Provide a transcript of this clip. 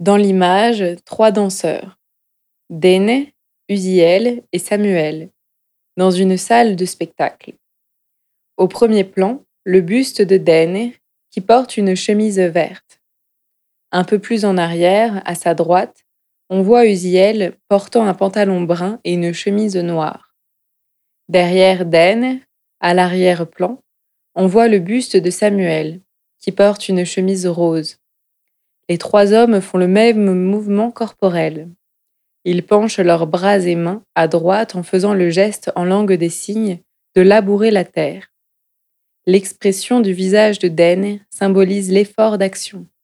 Dans l'image, trois danseurs, Dene, Uziel et Samuel, dans une salle de spectacle. Au premier plan, le buste de Dene qui porte une chemise verte. Un peu plus en arrière, à sa droite, on voit Uziel portant un pantalon brun et une chemise noire. Derrière Dene, à l'arrière-plan, on voit le buste de Samuel, qui porte une chemise rose. Les trois hommes font le même mouvement corporel. Ils penchent leurs bras et mains à droite en faisant le geste en langue des signes de labourer la terre. L'expression du visage de Dene symbolise l'effort d'action.